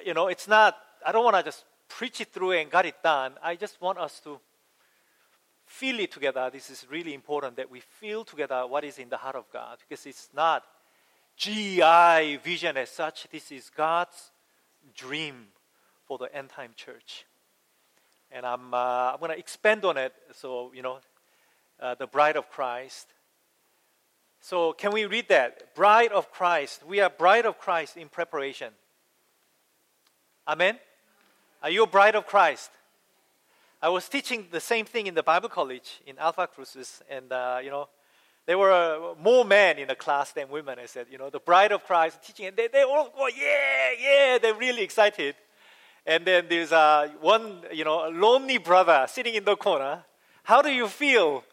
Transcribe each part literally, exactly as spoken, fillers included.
you know, it's not, I don't want to just preach it through and got it done. I just want us to feel it together. This is really important that we feel together what is in the heart of God, because it's not G I vision as such. This is God's dream for the end time church. And I'm, uh, I'm going to expand on it. So, you know, uh, the bride of Christ. So can we read that? Bride of Christ. We are bride of Christ in preparation. Amen? Are you a bride of Christ? I was teaching the same thing in the Bible college in Alpha Crucis, and uh, you know, there were uh, more men in the class than women. I said, you know, the bride of Christ teaching, and they, they all go, yeah, yeah, they're really excited. And then there's uh, one, you know, a lonely brother sitting in the corner. How do you feel?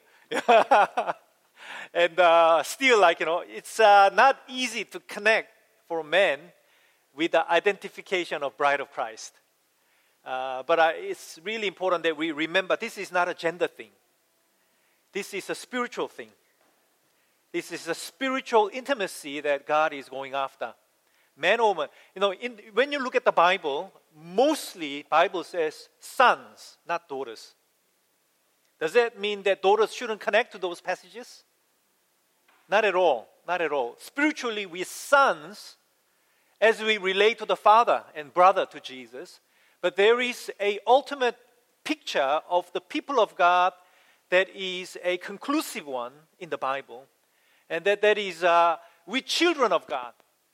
And uh, still, like, you know, it's uh, not easy to connect for men with the identification of bride of Christ. Uh, but uh, it's really important that we remember this is not a gender thing. This is a spiritual thing. This is a spiritual intimacy that God is going after. Man or woman. You know, in, when you look at the Bible, mostly Bible says sons, not daughters. Does that mean that daughters shouldn't connect to those passages? Not at all. Not at all. Spiritually, we sons as we relate to the Father and brother to Jesus. But there is an ultimate picture of the people of God that is a conclusive one in the Bible. And that, that is uh, we children of God.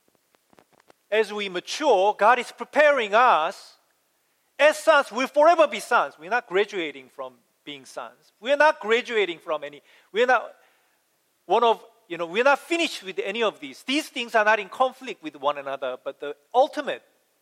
As we mature, God is preparing us as sons. We'll forever be sons. We're not graduating from being sons. We're not graduating from any. We're not one of, you know, we're not finished with any of these. These things are not in conflict with one another, but the ultimate,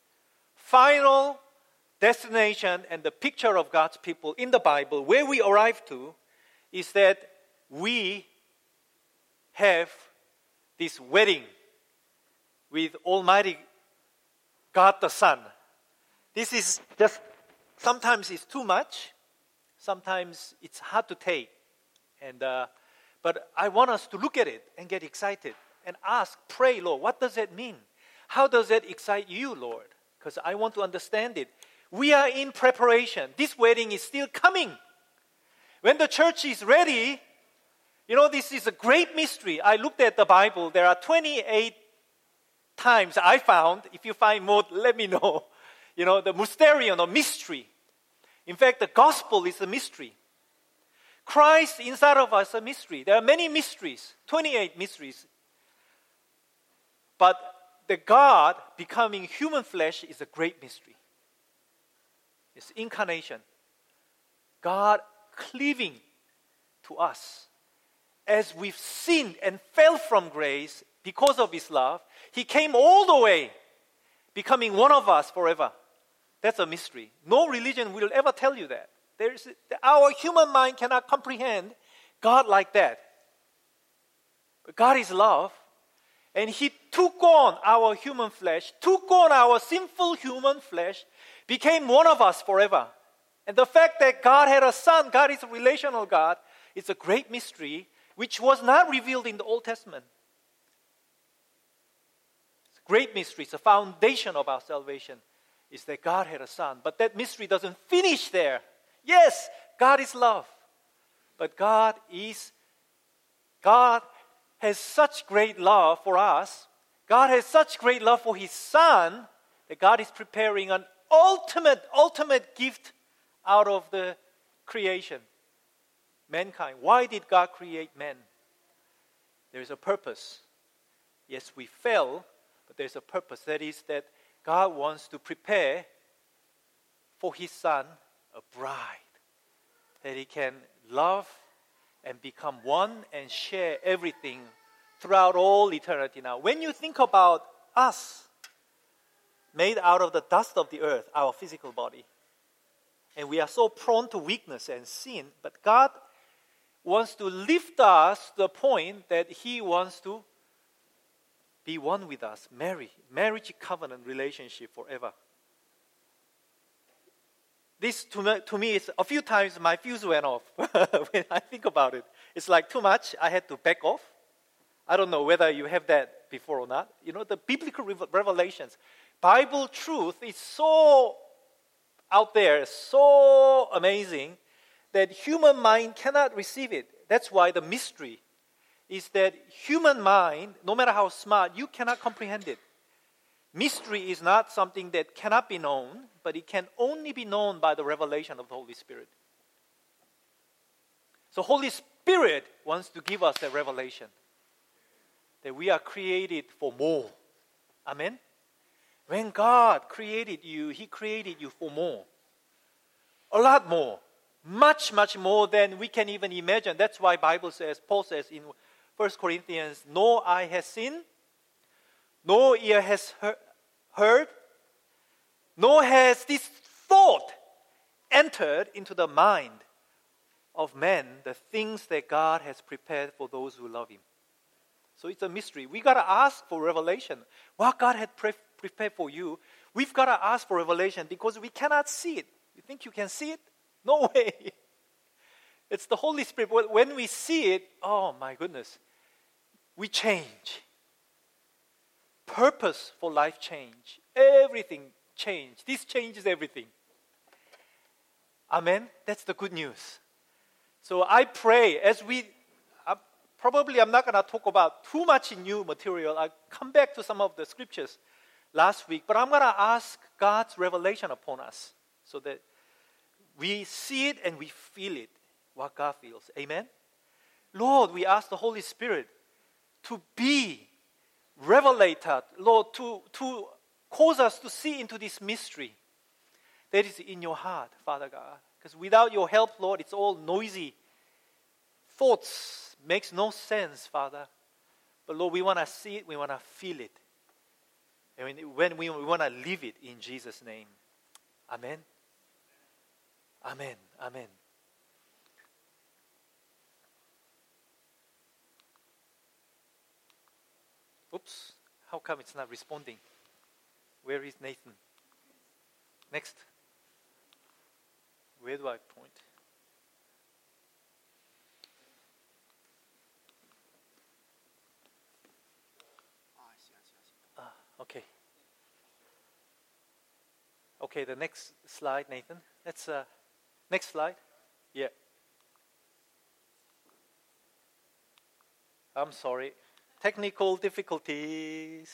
final destination and the picture of God's people in the Bible, where we arrive to, is that we have this wedding with Almighty God the Son. This is just, sometimes it's too much, sometimes it's hard to take. And uh, but I want us to look at it and get excited and ask, pray, Lord, what does that mean? How does that excite you, Lord? Because I want to understand it. We are in preparation. This wedding is still coming. When the church is ready, you know, this is a great mystery. I looked at the Bible. There are twenty-eight times I found. If you find more, let me know. You know, the mysterion or mystery. In fact, the gospel is a mystery. Christ inside of us is a mystery. There are many mysteries, twenty-eight mysteries. But the God becoming human flesh is a great mystery. It's incarnation. God cleaving to us. As we've sinned and fell from grace because of His love, He came all the way, becoming one of us forever. That's a mystery. No religion will ever tell you that. There's, our human mind cannot comprehend God like that. But God is love, and He took on our human flesh, took on our sinful human flesh, became one of us forever. And the fact that God had a son, God is a relational God, is a great mystery which was not revealed in the Old Testament. It's a great mystery. It's the foundation of our salvation, is that God had a son. But that mystery doesn't finish there. Yes, God is love. But God is, God has such great love for us. God has such great love for His Son that God is preparing an ultimate, ultimate gift out of the creation. Mankind. Why did God create man? There is a purpose. Yes, we fell, but there's a purpose. That is that God wants to prepare for His Son a bride that He can love and become one and share everything throughout all eternity. Now, when you think about us, made out of the dust of the earth, our physical body, and we are so prone to weakness and sin, but God wants to lift us to the point that He wants to be one with us, marry, marriage covenant relationship forever. This to me, to me is a few times my fuse went off when I think about it. It's like too much. I had to back off. I don't know whether you have that before or not. You know, the biblical revelations. Bible truth is so out there, so amazing, that human mind cannot receive it. That's why the mystery is that human mind, no matter how smart, you cannot comprehend it. Mystery is not something that cannot be known, but it can only be known by the revelation of the Holy Spirit. So Holy Spirit wants to give us that revelation, that we are created for more. Amen? When God created you, He created you for more. A lot more. Much, much more than we can even imagine. That's why Bible says, Paul says in First Corinthians, no eye has seen, no ear has he- heard, nor has this thought entered into the mind of man, the things that God has prepared for those who love Him. So it's a mystery. We got to ask for revelation. What God had pre- prepared for you, we've got to ask for revelation because we cannot see it. You think you can see it? No way. It's the Holy Spirit. When we see it, oh my goodness, we change. Purpose for life change. Everything change. This changes everything. Amen? That's the good news. So I pray as we, uh, probably I'm not going to talk about too much new material. I'll come back to some of the scriptures last week. But I'm going to ask God's revelation upon us so that we see it and we feel it, what God feels. Amen? Lord, we ask the Holy Spirit to be revelated, Lord, to, to cause us to see into this mystery that is in your heart, Father God. Because without your help, Lord, it's all noisy. Thoughts makes no sense, Father. But Lord, we want to see it, we want to feel it. And when we, we want to live it in Jesus' name. Amen. Amen. Amen. Oops. How come it's not responding? Where is Nathan? Next. Where do I point? Ah, okay. Okay, the next slide, Nathan. Let's uh, next slide. Yeah. I'm sorry. Technical difficulties.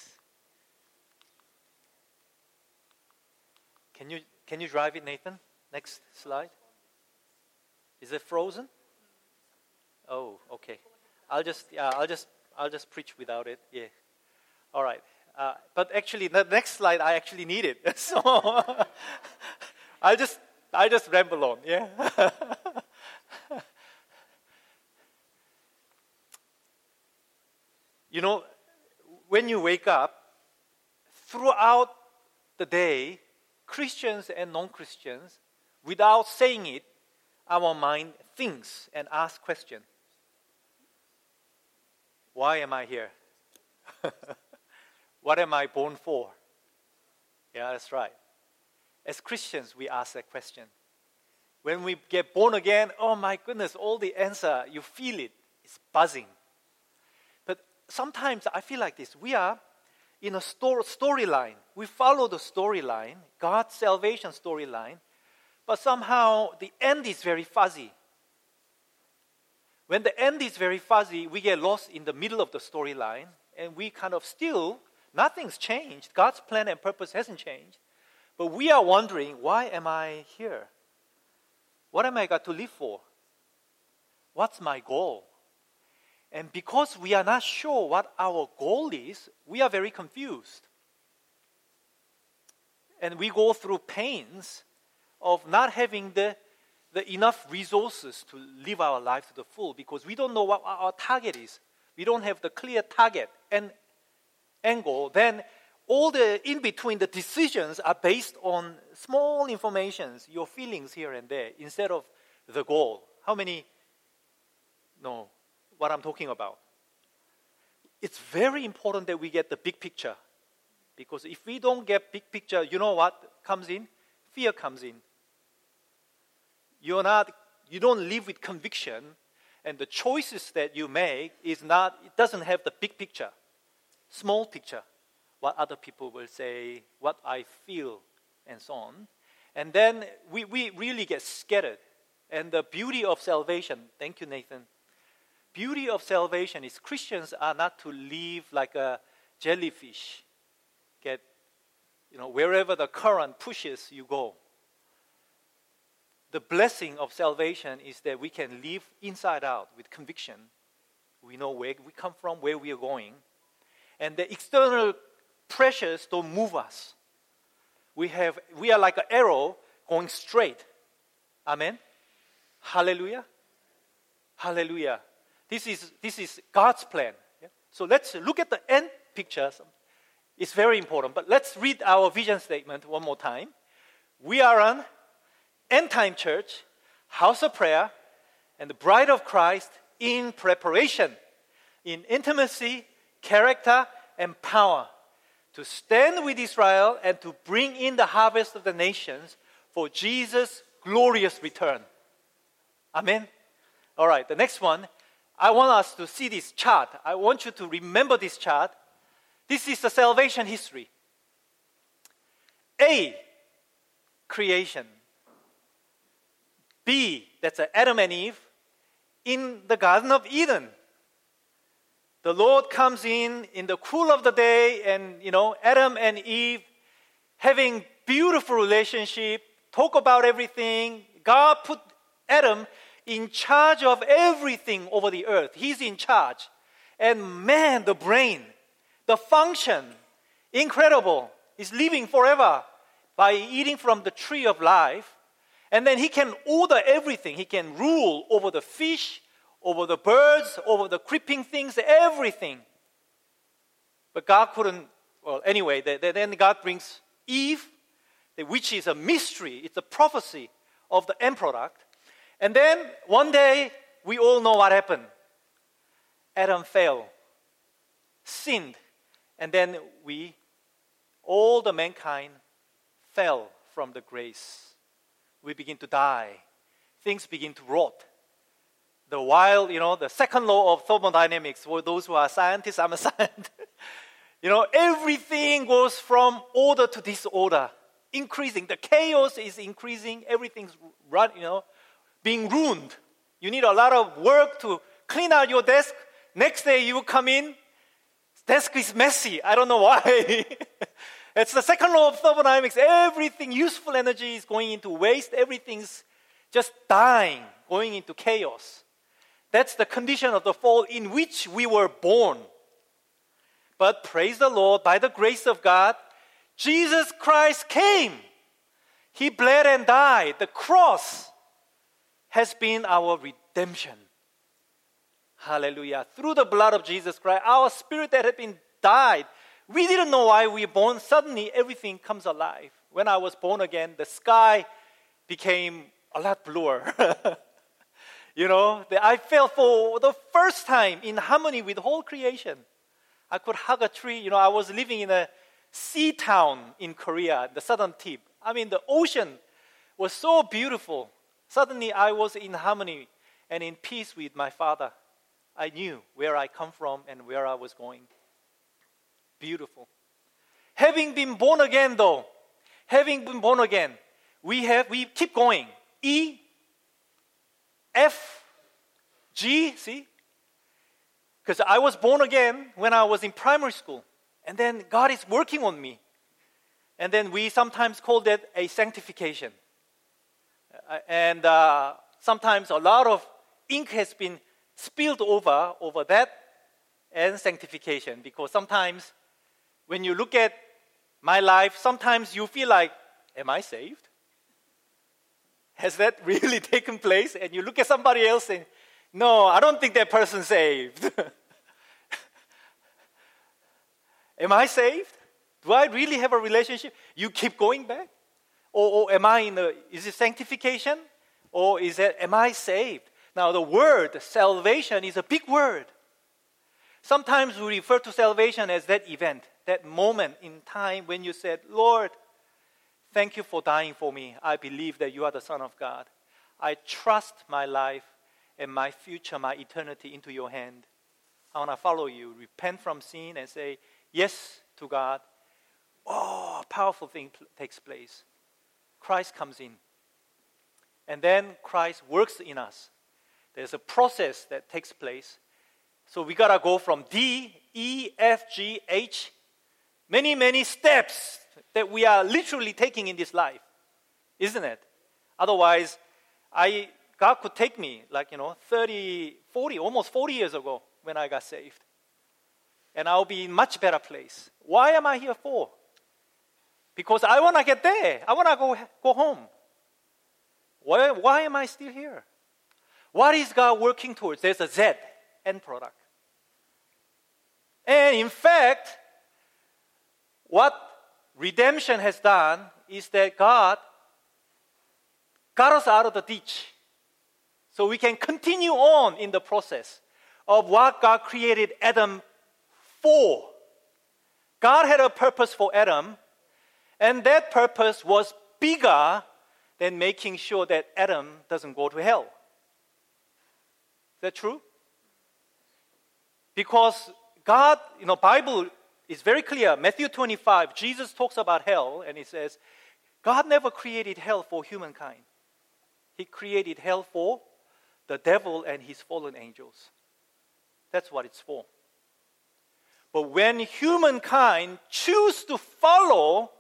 Can you can you drive it, Nathan? Next slide. Is it frozen? Oh, okay. I'll just yeah, I'll just I'll just preach without it. Yeah. All right. Uh, but actually, the next slide I actually need it. So I'll just I just ramble on. Yeah. You know, when you wake up, throughout the day, Christians and non-Christians, without saying it, our mind thinks and asks questions. Why am I here? What am I born for? Yeah, that's right. As Christians, we ask that question. When we get born again, oh my goodness, all the answer, you feel it. It's buzzing. But sometimes I feel like this. We are in a story storyline. We follow the storyline, God's salvation storyline, but somehow the end is very fuzzy. When the end is very fuzzy, we get lost in the middle of the storyline, and we kind of still, nothing's changed. God's plan and purpose hasn't changed. But we are wondering, why am I here? What am I got to live for? What's my goal? And because we are not sure what our goal is, we are very confused. And we go through pains of not having the, the enough resources to live our life to the full because we don't know what our target is. We don't have the clear target and angle. Then all the in-between, the decisions are based on small informations, your feelings here and there, instead of the goal. How many know what I'm talking about? It's very important that we get the big picture. Because if we don't get big picture, you know what comes in? Fear comes in. You're not, you don't live with conviction, and the choices that you make is not, it doesn't have the big picture, small picture. what other people will say, what I feel, and so on. And then we, we really get scattered. And the beauty of salvation, thank you, Nathan. Beauty of salvation is Christians are not to live like a jellyfish. Get, you know, wherever the current pushes, you go. The blessing of salvation is that we can live inside out with conviction. We know where we come from, where we are going. And the external pressures don't move us. We have, we are like an arrow going straight. Amen? Hallelujah? Hallelujah. This is, this is God's plan. Yeah? So let's look at the end picture. It's very important. But let's read our vision statement one more time. We are an end-time church, house of prayer, and the bride of Christ in preparation, in intimacy, character, and power, to stand with Israel and to bring in the harvest of the nations for Jesus' glorious return. Amen? All right, the next one. I want us to see this chart. I want you to remember this chart. This is the salvation history. A, creation. B, that's Adam and Eve in the Garden of Eden. The Lord comes in in the cool of the day, and you know, Adam and Eve having beautiful relationship, talk about everything. God put Adam in charge of everything over the earth. He's in charge. And man, the brain, the function, incredible. He's living forever by eating from the tree of life. And then he can order everything. He can rule over the fish, over the birds, over the creeping things, everything. But God couldn't, well, anyway, then God brings Eve, which is a mystery. It's a prophecy of the end product. And then one day, we all know what happened. Adam fell, sinned, and then we, all the mankind, fell from the grace. We begin to die. Things begin to rot. The wild, you know, the second law of thermodynamics, for those who are scientists, I'm a scientist. You know, everything goes from order to disorder, increasing. The chaos is increasing. Everything's run, you know, being ruined. You need a lot of work to clean out your desk. Next day you come in, desk is messy. I don't know why. It's the second law of thermodynamics. Everything, useful energy is going into waste. Everything's just dying, going into chaos. That's the condition of the fall in which we were born. But praise the Lord, by the grace of God, Jesus Christ came. He bled and died. The cross has been our redemption. Hallelujah. Through the blood of Jesus Christ, our spirit that had been died, we didn't know why we were born. Suddenly, everything comes alive. When I was born again, the sky became a lot bluer. You know, I felt for the first time in harmony with the whole creation. I could hug a tree. You know, I was living in a sea town in Korea, the southern tip. I mean, the ocean was so beautiful. Suddenly, I was in harmony and in peace with my Father. I knew where I come from and where I was going. Beautiful. Having been born again, though, having been born again, we have we keep going. E, F, G, see? Because I was born again when I was in primary school. And then God is working on me. And then we sometimes call that a sanctification. Uh, and uh, sometimes a lot of ink has been spilled over, over that and sanctification. Because sometimes when you look at my life, sometimes you feel like, am I saved? Has that really taken place? And you look at somebody else and, no, I don't think that person's saved. Am I saved? Do I really have a relationship? You keep going back? Or, or am I in the, is it sanctification? Or is it, am I saved? Now the word salvation is a big word. Sometimes we refer to salvation as that event, that moment in time when you said, Lord, thank you for dying for me. I believe that you are the Son of God. I trust my life and my future, my eternity into your hand. I want to follow you. Repent from sin and say yes to God oh, a powerful thing pl- takes place. Christ comes in. And then Christ works in us. There's a process that takes place. So we got to go from D, E, F, G, H, many, many steps that we are literally taking in this life, isn't it? Otherwise, I God could take me like, you know, thirty, forty, almost forty years ago when I got saved. And I'll be in much better place. Why am I here for? Because I want to get there. I want to go, go home. Why, why am I still here? What is God working towards? There's a Z, end product. And in fact, what redemption has done is that God got us out of the ditch so we can continue on in the process of what God created Adam for. God had a purpose for Adam, and that purpose was bigger than making sure that Adam doesn't go to hell. Is that true? Because God, you know, Bible is very clear. Matthew twenty-five, Jesus talks about hell, and he says, God never created hell for humankind. He created hell for the devil and his fallen angels. That's what it's for. But when humankind choose to follow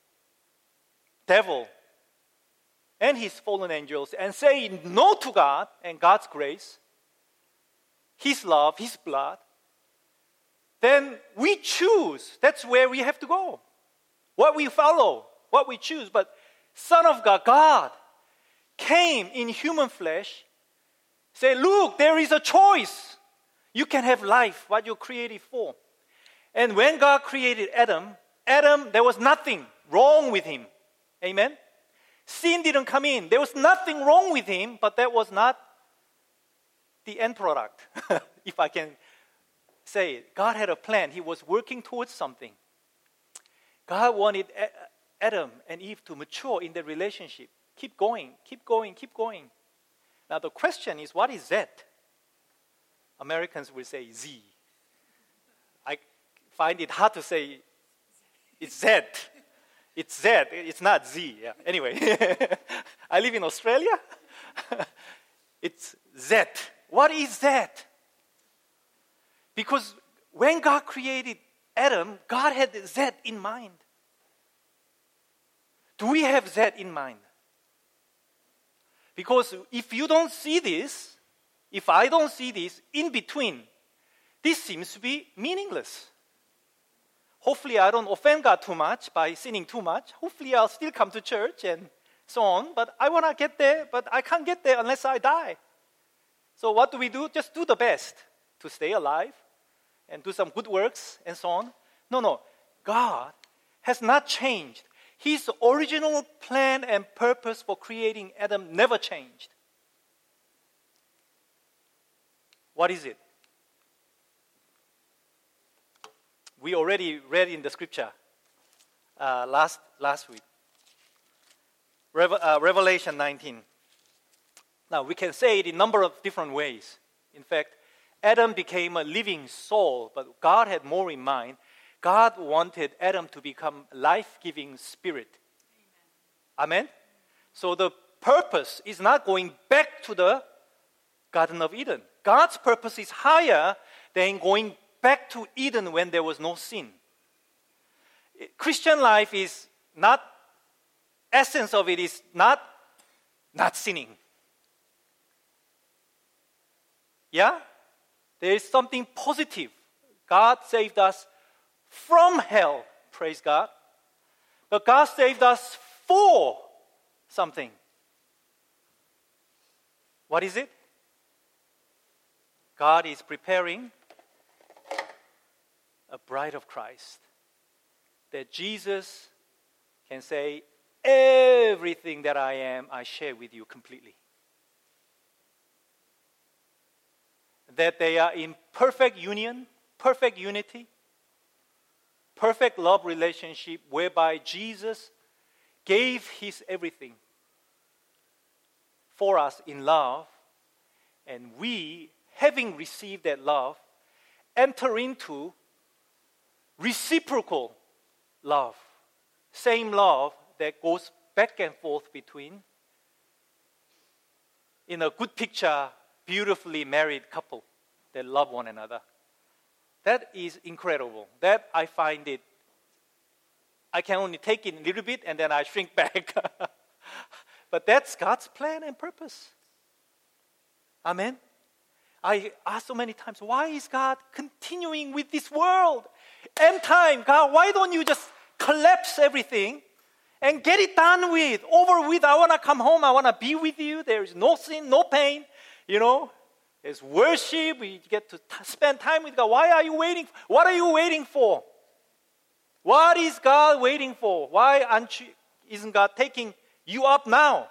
devil and his fallen angels and say no to God and God's grace, His love, His blood, then we choose. That's where we have to go. What we follow, what we choose. But Son of God, God, came in human flesh, say, look, there is a choice. You can have life, what you're created for. And when God created Adam, Adam, there was nothing wrong with him. Amen? Sin didn't come in. There was nothing wrong with him, but that was not the end product, if I can say it. God had a plan. He was working towards something. God wanted Adam and Eve to mature in their relationship. Keep going, keep going, keep going. Now the question is, what is Z? Americans will say Z. I find it hard to say it's Z. It's Z, it's not Z. Yeah. Anyway, I live in Australia. It's Z. What is Z? Because when God created Adam, God had Z in mind. Do we have Z in mind? Because if you don't see this, if I don't see this in between, this seems to be meaningless. Hopefully I don't offend God too much by sinning too much. Hopefully I'll still come to church and so on. But I want to get there, but I can't get there unless I die. So what do we do? Just do the best to stay alive and do some good works and so on. No, no. God has not changed. His original plan and purpose for creating Adam never changed. What is it? We already read in the scripture uh, last, last week. Reve- uh, Revelation nineteen. Now, we can say it in a number of different ways. In fact, Adam became a living soul, but God had more in mind. God wanted Adam to become a life-giving spirit. Amen? Amen? So the purpose is not going back to the Garden of Eden. God's purpose is higher than going back to Eden when there was no sin. Christian life is not, essence of it is not, not sinning. Yeah? There is something positive. God saved us from hell, praise God. But God saved us for something. What is it? God is preparing a bride of Christ. That Jesus can say, everything that I am, I share with you completely. That they are in perfect union, perfect unity, perfect love relationship whereby Jesus gave His everything for us in love, and we, having received that love, enter into reciprocal love same love that goes back and forth between, in a good picture, beautifully married couple that love one another. That is incredible. That I find it, I can only take it a little bit and then I shrink back. But that's God's plan and purpose. Amen. I ask so many times, why is God continuing with this world? End time, God, why don't you just collapse everything and get it done with, over with? I want to come home. I want to be with you. There is no sin, no pain. You know, there's worship. We get to t- spend time with God. Why are you waiting? What are you waiting for? What is God waiting for? Why aren't you, isn't God taking you up now?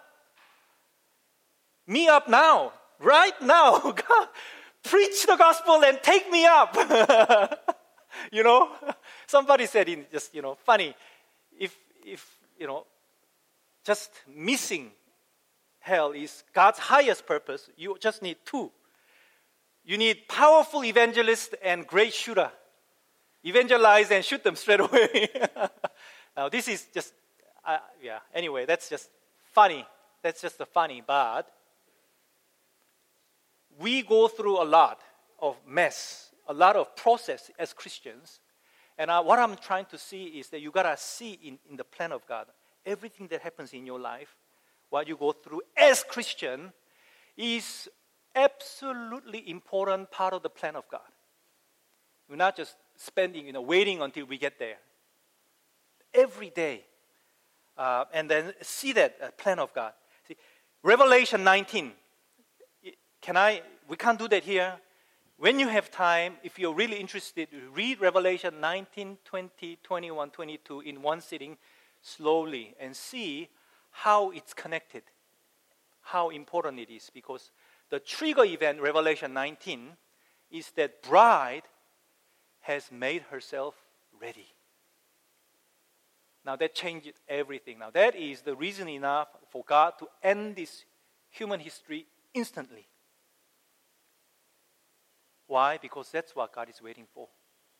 Me up now. Right now. God, preach the gospel and take me up. You know, somebody said in just, you know, funny, if, if, you know, just missing hell is God's highest purpose, you just need two. You need powerful evangelist and great shooter. Evangelize and shoot them straight away. Now, this is just, uh, yeah, anyway, that's just funny. That's just a funny, but we go through a lot of mess, a lot of process as Christians. And uh, what I'm trying to see is that you got to see in, in the plan of God, everything that happens in your life, what you go through as Christian, is absolutely important part of the plan of God. We're not just spending, you know, waiting until we get there. Every day. Uh, and then see that uh, plan of God. See, Revelation nineteen. Can I, we can't do that here. When you have time, if you're really interested, read Revelation nineteen, twenty, twenty-one, twenty-two in one sitting slowly and see how it's connected, how important it is. Because the trigger event, Revelation nineteen, is that bride has made herself ready. Now that changes everything. Now that is the reason enough for God to end this human history instantly. Why? Because that's what God is waiting for.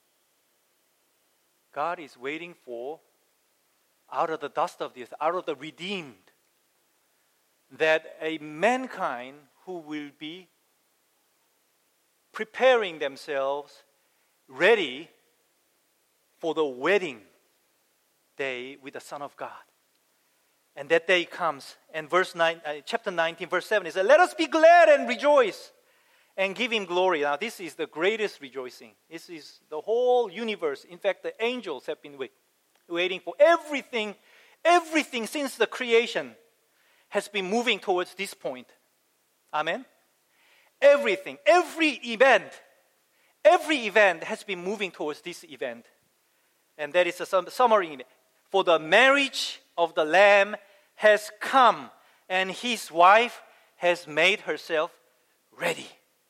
God is waiting for, out of the dust of the earth, out of the redeemed, that a mankind who will be preparing themselves ready for the wedding day with the Son of God. And that day comes, and verse nine, uh, chapter nineteen, verse seven is, let us be glad and rejoice and give Him glory. Now this is the greatest rejoicing. This is the whole universe. In fact, the angels have been wait, waiting for everything, everything since the creation has been moving towards this point. Amen? Everything, every event, every event has been moving towards this event. And that is a sum- summary. For the marriage of the Lamb has come, and His wife has made herself ready.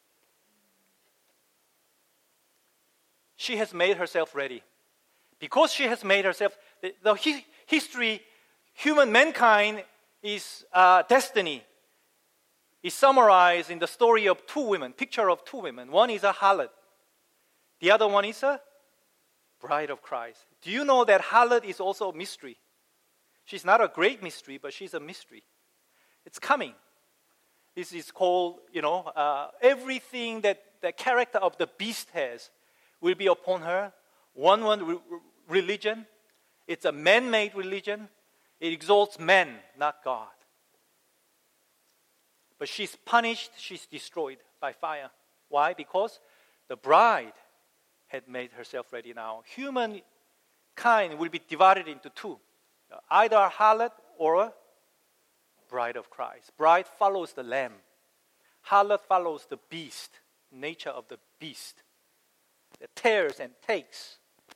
She has made herself ready. Because she has made herself, the, the hi- history, human mankind is uh, destiny is summarized in the story of two women, picture of two women. One is a harlot. The other one is a bride of Christ. Do you know that harlot is also a mystery? She's not a great mystery, but she's a mystery. It's coming. This is called, you know, uh, everything that the character of the beast has will be upon her. One one re- religion. It's a man-made religion. It exalts men, not God. But she's punished, she's destroyed by fire. Why? Because the bride had made herself ready now. Humankind will be divided into two. Either a harlot or a bride of Christ. Bride follows the lamb. Harlot follows the beast, nature of the beast. That tears and takes.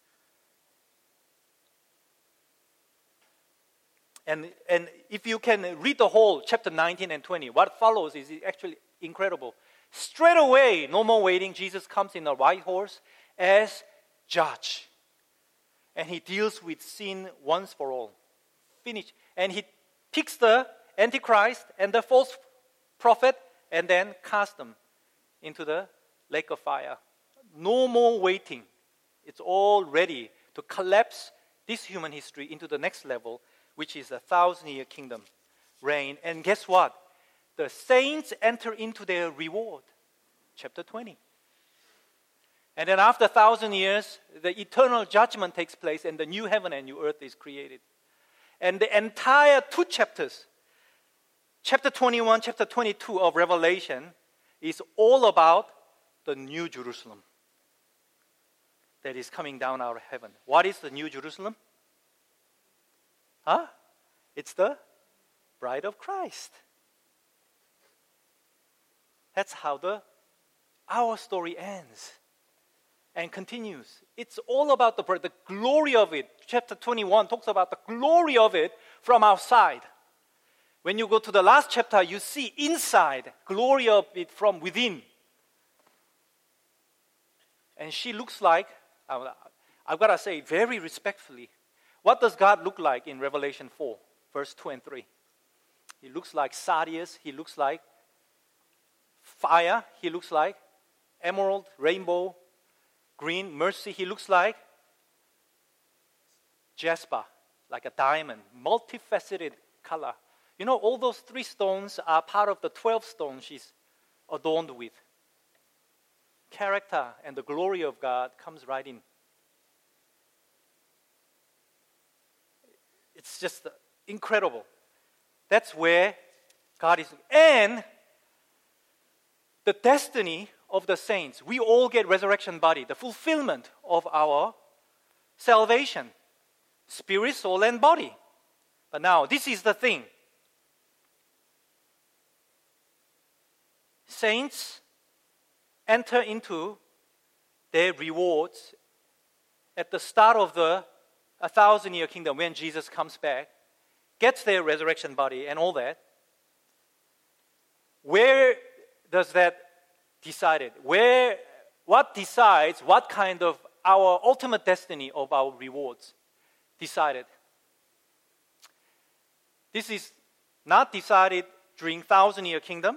And, and if you can read the whole chapter nineteen and twenty, what follows is actually incredible. Straight away, no more waiting, Jesus comes in a white horse as judge. And He deals with sin once for all. Finish. And He picks the Antichrist and the false prophet and then casts them into the lake of fire. No more waiting. It's all ready to collapse this human history into the next level, which is a thousand-year kingdom reign. And guess what? The saints enter into their reward. Chapter twenty. And then after a thousand years, the eternal judgment takes place and the new heaven and new earth is created. And the entire two chapters, chapter twenty-one, chapter twenty-two of Revelation, is all about the new Jerusalem that is coming down out of heaven. What is the new Jerusalem? Huh? It's the bride of Christ. That's how the our story ends and continues. It's all about the, the glory of it. Chapter twenty-one talks about the glory of it from outside. When you go to the last chapter, you see inside, glory of it from within. And she looks like, I've got to say very respectfully, what does God look like in Revelation four, verse two and three? He looks like sardius, he looks like fire, he looks like emerald, rainbow, green, mercy, he looks like jasper, like a diamond, multifaceted color. You know, all those three stones are part of the twelve stones she's adorned with. Character and the glory of God comes right in. It's just incredible. That's where God is. And the destiny of the saints, we all get resurrection body, the fulfillment of our salvation, spirit, soul, and body. But now, this is the thing. Saints enter into their rewards at the start of the a thousand-year kingdom when Jesus comes back, gets their resurrection body and all that. Where does that decide it? Where, what decides what kind of our ultimate destiny of our rewards decided? This is not decided during thousand-year kingdom.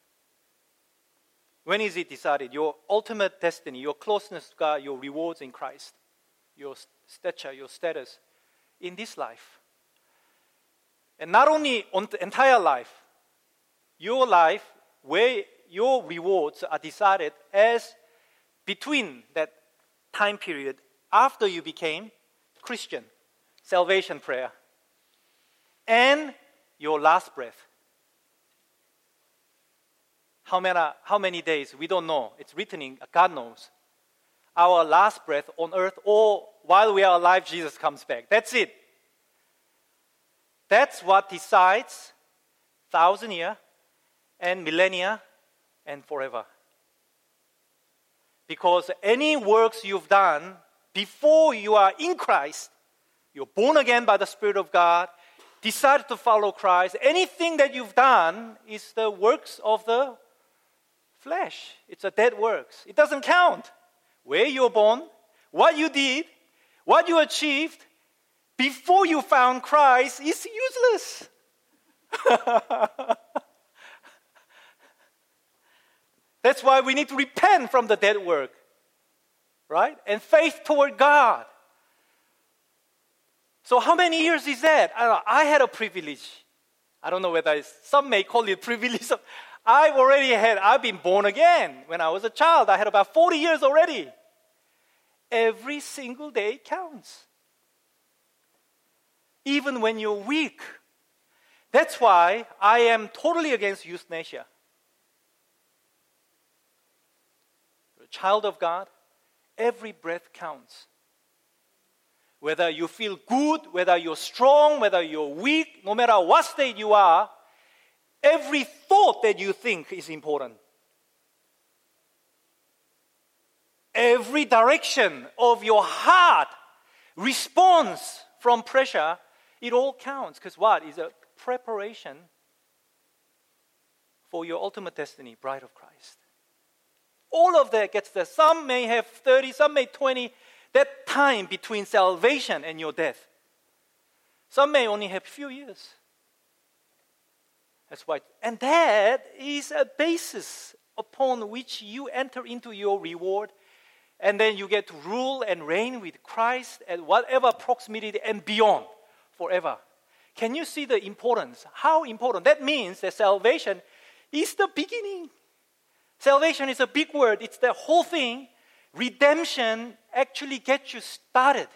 When is it decided? Your ultimate destiny, your closeness to God, your rewards in Christ, your stature, your status in this life. And not only on the entire life, your life, where your rewards are decided as between that time period after you became Christian, salvation prayer, and your last breath. How many, how many days? We don't know. It's written in, God knows. Our last breath on earth, or while we are alive, Jesus comes back. That's it. That's what decides thousand year and millennia and forever. Because any works you've done before you are in Christ, you're born again by the Spirit of God, decided to follow Christ, anything that you've done is the works of the flesh. It's a dead works. It doesn't count. Where you were born, what you did, what you achieved before you found Christ is useless. That's why we need to repent from the dead work, right? And faith toward God. So how many years is that? I don't know. I had a privilege. I don't know whether it's, some may call it privilege. I've already had, I've been born again. When I was a child, I had about forty years already. Every single day counts. Even when you're weak. That's why I am totally against euthanasia. You're a child of God, every breath counts. Whether you feel good, whether you're strong, whether you're weak, no matter what state you are, every thought that you think is important. Every direction of your heart response from pressure, it all counts. Because what is a preparation for your ultimate destiny, bride of Christ. All of that gets there. Some may have thirty, some may twenty. That time between salvation and your death. Some may only have a few years. That's why. And that is a basis upon which you enter into your reward And then you get to rule and reign with Christ at whatever proximity and beyond forever. Can you see the importance? How important? That means that salvation is the beginning. Salvation is a big word. It's the whole thing. Redemption actually gets you started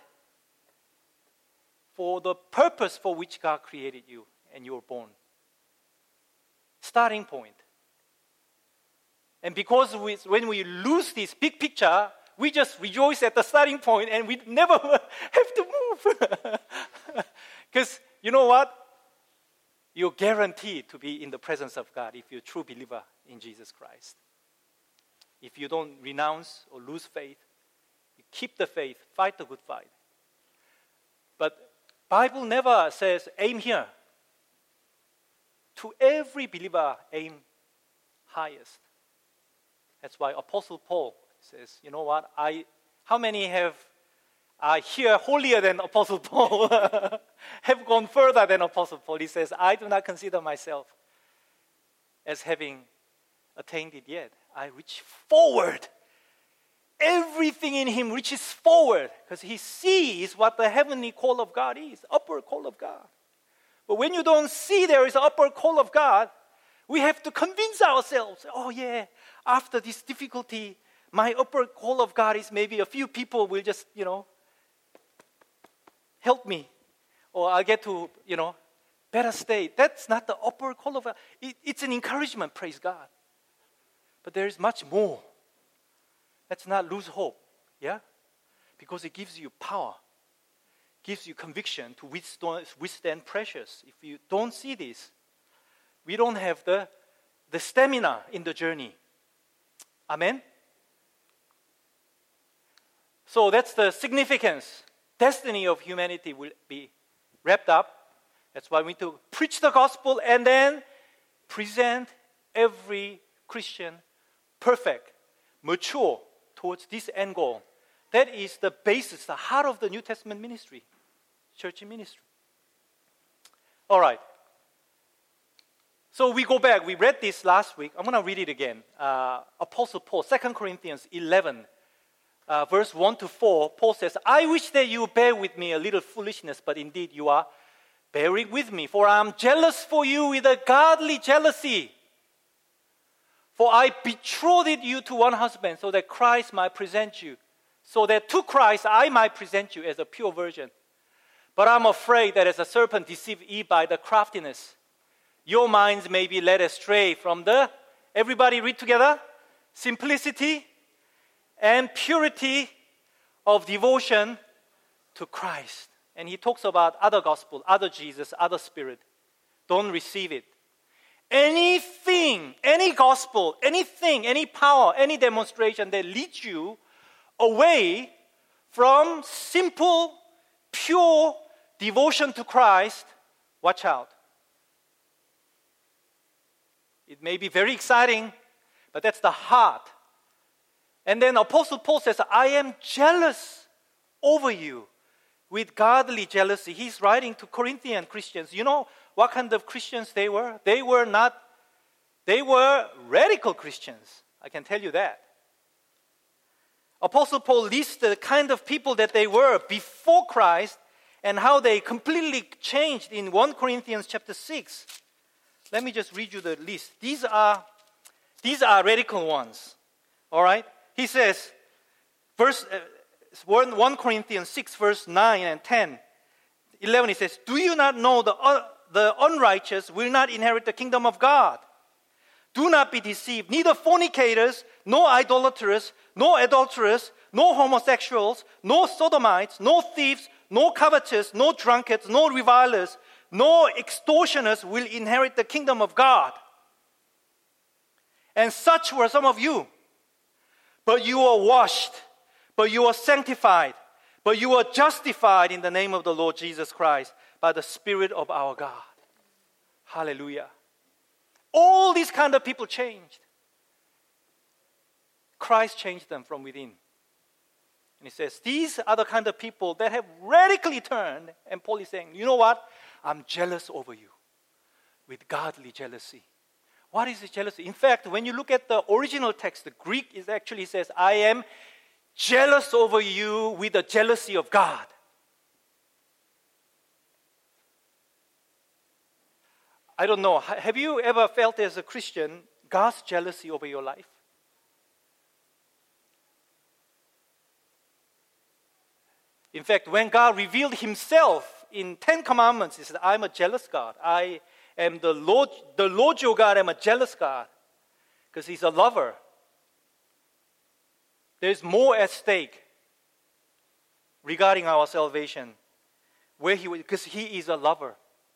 for the purpose for which God created you and you were born. Starting point. And because we, when we lose this big picture, we just rejoice at the starting point and we never have to move. Because you know what? You're guaranteed to be in the presence of God if you're a true believer in Jesus Christ. If you don't renounce or lose faith, you keep the faith, fight the good fight. But Bible never says, aim here. To every believer, aim highest. That's why Apostle Paul says, you know what, I, how many have are here holier than Apostle Paul, have gone further than Apostle Paul? He says, I do not consider myself as having attained it yet. I reach forward. Everything in him reaches forward because he sees what the heavenly call of God is, upward call of God. But when you don't see there is an upward call of God, we have to convince ourselves, oh yeah, after this difficulty, my upward call of God is maybe a few people will just, you know, help me. Or I'll get to, you know, better state. That's not the upward call of God. It, it's an encouragement, praise God. But there is much more. Let's not lose hope, yeah? Because it gives you power, gives you conviction to withstand, withstand pressures. If you don't see this, we don't have the, the stamina in the journey. Amen? So that's the significance. Destiny of humanity will be wrapped up. That's why we need to preach the gospel and then present every Christian perfect, mature towards this end goal. That is the basis, the heart of the New Testament ministry, church ministry. All right. So we go back. We read this last week. I'm going to read it again. Uh, Apostle Paul, Second Corinthians eleven, uh, verse one to four, Paul says, I wish that you bear with me a little foolishness, but indeed you are bearing with me. For I am jealous for you with a godly jealousy. For I betrothed you to one husband, so that Christ might present you, so that to Christ I might present you as a pure virgin. But I'm afraid that as a serpent deceived Eve by the craftiness, your minds may be led astray from the, everybody read together, simplicity and purity of devotion to Christ. And he talks about other gospel, other Jesus, other spirit. Don't receive it. Anything, any gospel, anything, any power, any demonstration that leads you away from simple, pure devotion to Christ, watch out. It may be very exciting, but that's the heart. And then Apostle Paul says, I am jealous over you with godly jealousy. He's writing to Corinthian Christians. You know what kind of Christians they were? They were not, they were radical Christians. I can tell you that. Apostle Paul lists the kind of people that they were before Christ and how they completely changed in First Corinthians chapter six. Let me just read you the list. These are, these are radical ones. All right? He says, verse, uh, First Corinthians six, verse nine and ten, eleven, he says, do you not know the, uh, the unrighteous will not inherit the kingdom of God? Do not be deceived. Neither fornicators, nor idolaters, nor adulterers, nor homosexuals, nor sodomites, nor thieves, nor covetous, nor drunkards, nor revilers, nor extortioners will inherit the kingdom of God. And such were some of you. But you are washed, but you are sanctified, but you are justified in the name of the Lord Jesus Christ by the Spirit of our God. Hallelujah. All these kind of people changed. Christ changed them from within. And he says, these are the kind of people that have radically turned. And Paul is saying, you know what? I'm jealous over you with godly jealousy. What is this jealousy? In fact, when you look at the original text, the Greek is actually says, I am jealous over you with the jealousy of God. I don't know. Have you ever felt as a Christian God's jealousy over your life? In fact, when God revealed Himself in Ten Commandments, He said, I'm a jealous God. I am the Lord, the Lord your God, I'm a jealous God. Because He's a lover. There's more at stake regarding our salvation. Where He, because He is a lover.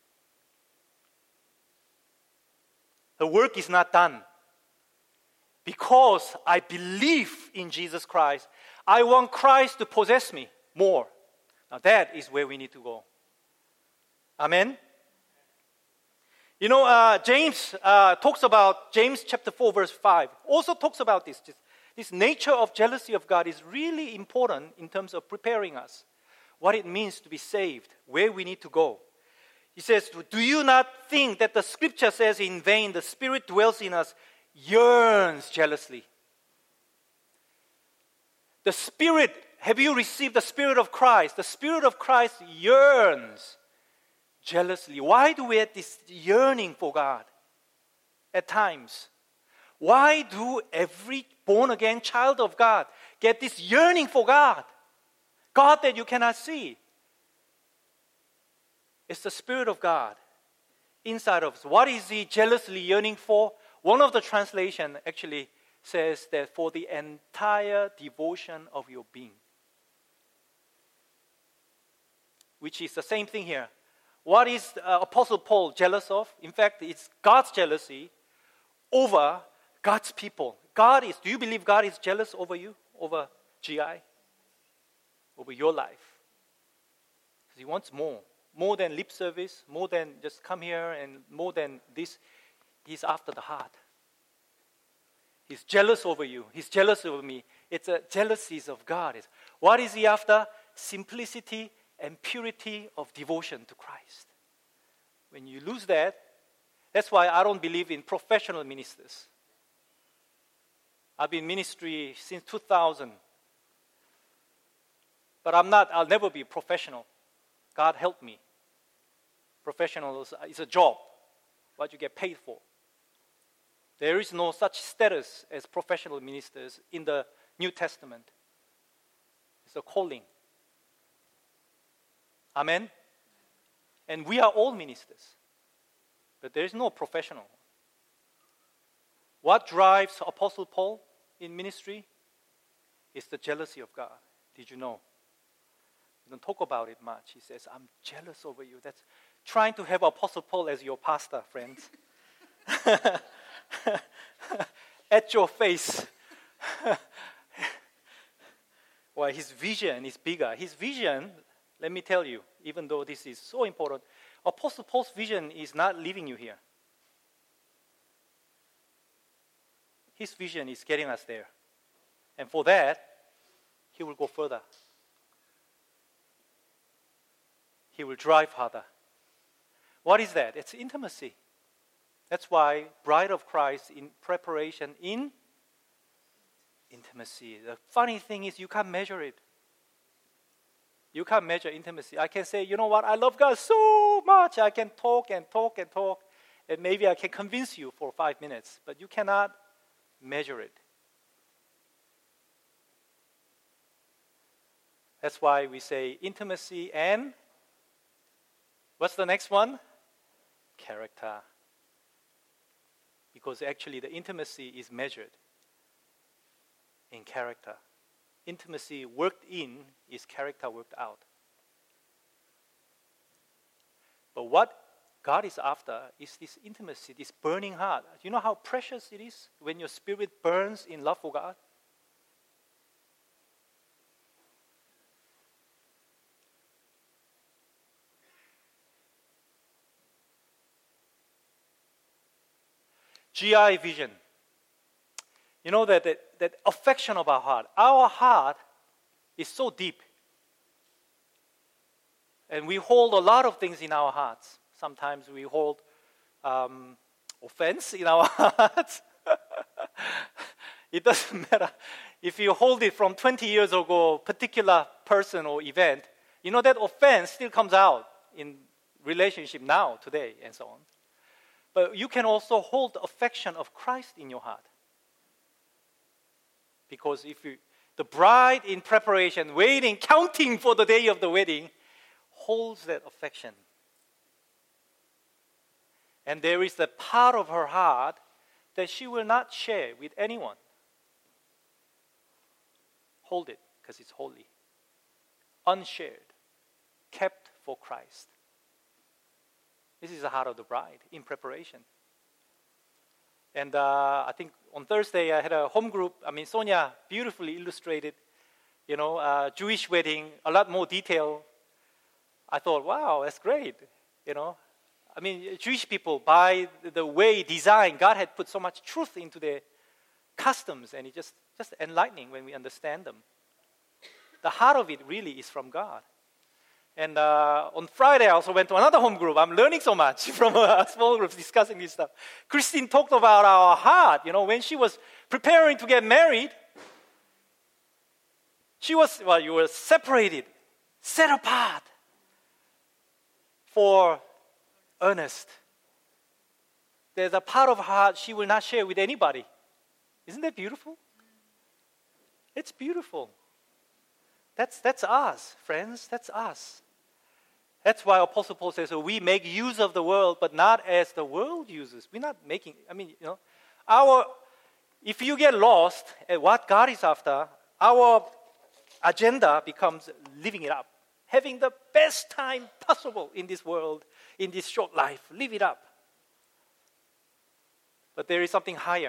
The work is not done. Because I believe in Jesus Christ, I want Christ to possess me more. Now that is where we need to go. Amen? You know, uh, James uh, talks about, James chapter four verse five, also talks about this. This, this nature of jealousy of God is really important in terms of preparing us. What it means to be saved, where we need to go. He says, do you not think that the scripture says in vain, the Spirit dwells in us, yearns jealously? The Spirit, have you received the Spirit of Christ? The Spirit of Christ yearns jealously. Why do we have this yearning for God at times? Why do every born-again child of God get this yearning for God? God that you cannot see. It's the Spirit of God inside of us. What is He jealously yearning for? One of the translations actually says that for the entire devotion of your being. Which is the same thing here. What is uh, Apostle Paul jealous of? In fact, it's God's jealousy over God's people. God is, do you believe God is jealous over you? Over G I? Over your life? Because He wants more. More than lip service, more than just come here and more than this. He's after the heart. He's jealous over you. He's jealous over me. It's a jealousies of God. What is He after? Simplicity and purity of devotion to Christ. When you lose that, that's why I don't believe in professional ministers. I've been in ministry since two thousand. But I'm not, I'll never be professional. God help me. Professional is a job, what you get paid for. There is no such status as professional ministers in the New Testament. It's a calling. Amen? And we are all ministers. But there is no professional. What drives Apostle Paul in ministry is the jealousy of God. Did you know? We don't talk about it much. He says, I'm jealous over you. That's trying to have Apostle Paul as your pastor, friends. At your face. Well, his vision is bigger. His vision, let me tell you, even though this is so important, Apostle Paul's vision is not leaving you here. His vision is getting us there. And for that, he will go further. He will drive harder. What is that? It's intimacy. That's why Bride of Christ in preparation in intimacy. The funny thing is you can't measure it. You can't measure intimacy. I can say, you know what, I love God so much. I can talk and talk and talk. And maybe I can convince you for five minutes. But you cannot measure it. That's why we say intimacy and what's the next one? Character. Because actually the intimacy is measured in character. Intimacy worked in is character worked out. But what God is after is this intimacy, this burning heart. Do you know how precious it is when your spirit burns in love for God? G I vision. You know that, that that affection of our heart. Our heart is so deep. And we hold a lot of things in our hearts. Sometimes we hold um, offense in our hearts. it doesn't matter if you hold it from twenty years ago, particular person or event, you know that offense still comes out in relationship now, today, and so on. But you can also hold the affection of Christ in your heart. Because if you, the bride in preparation, waiting, counting for the day of the wedding, holds that affection. And there is a part of her heart that she will not share with anyone. Hold it, because it's holy. Unshared, kept for Christ. This is the heart of the bride in preparation. And uh, I think on Thursday I had a home group. I mean, Sonia beautifully illustrated, you know, uh, Jewish wedding, a lot more detail. I thought, wow, that's great, you know. I mean, Jewish people, by the way design, God had put so much truth into their customs, and it's just, just enlightening when we understand them. The heart of it really is from God. And uh, on Friday, I also went to another home group. I'm learning so much from a small group discussing this stuff. Christine talked about our heart. You know, when she was preparing to get married, she was, well, you were separated, set apart for earnest. There's a part of her heart she will not share with anybody. Isn't that beautiful? It's beautiful. That's, that's us, friends. That's us. That's why Apostle Paul says, so we make use of the world, but not as the world uses. We're not making, I mean, you know, our, if you get lost at what God is after, our agenda becomes living it up. Having the best time possible in this world, in this short life. Live it up. But there is something higher.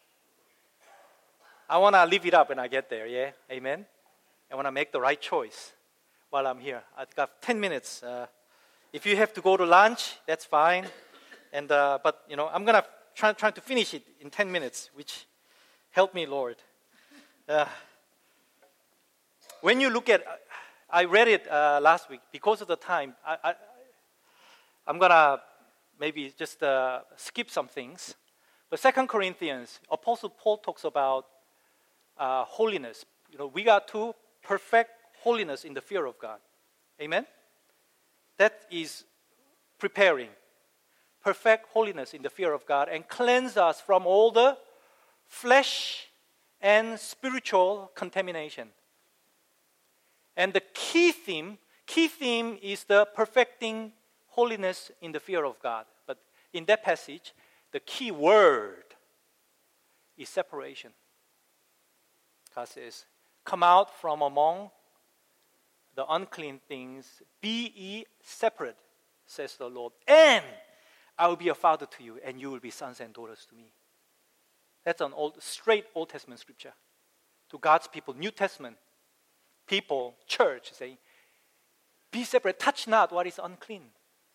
I want to live it up when I get there, yeah? Amen? I want to make the right choice while I'm here. I've got ten minutes. Uh, if you have to go to lunch, that's fine. And uh, But, you know, I'm going to try, try to finish it in ten minutes, which help me, Lord. Uh, when you look at, I read it uh, last week. Because of the time, I, I, I'm going to maybe just uh, skip some things. But Second Corinthians, Apostle Paul talks about uh, holiness. You know, we got to perfect holiness in the fear of God. Amen? That is preparing. Perfect holiness in the fear of God and cleanse us from all the flesh and spiritual contamination. And the key theme, key theme is the perfecting holiness in the fear of God. But in that passage, the key word is separation. God says, come out from among the unclean things, be ye separate, says the Lord, and I will be a father to you, and you will be sons and daughters to me. That's an old, straight Old Testament scripture to God's people. New Testament people, church, saying, be separate, touch not what is unclean.